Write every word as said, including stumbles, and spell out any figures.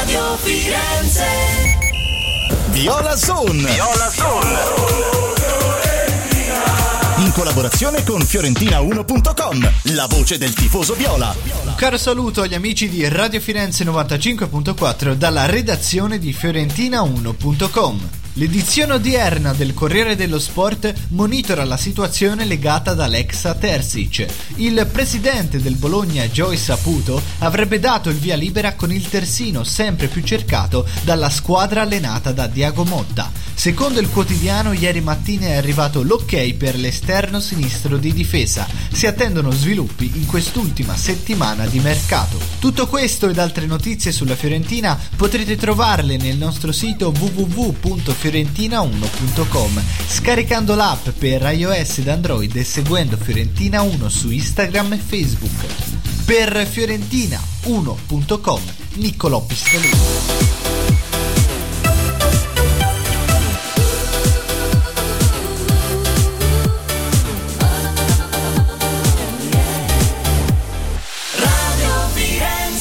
Radio Firenze. Viola Zone. Viola Zone. In collaborazione con Fiorentina uno punto com, la voce del tifoso viola. Un caro saluto agli amici di Radio Firenze novantacinque punto quattro dalla redazione di Fiorentina uno punto com. L'edizione odierna del Corriere dello Sport monitora la situazione legata dall'ex Terzic. Il presidente del Bologna, Joy Saputo, avrebbe dato il via libera con il terzino sempre più cercato dalla squadra allenata da Thiago Motta. Secondo il quotidiano, ieri mattina è arrivato l'ok per l'esterno sinistro di difesa. Si attendono sviluppi in quest'ultima settimana di mercato. Tutto questo ed altre notizie sulla Fiorentina potrete trovarle nel nostro sito w w w punto fiorentina uno punto com, scaricando l'app per iOS ed Android e seguendo Fiorentina uno su Instagram e Facebook. Per Fiorentina uno punto com, Niccolò Pistolino.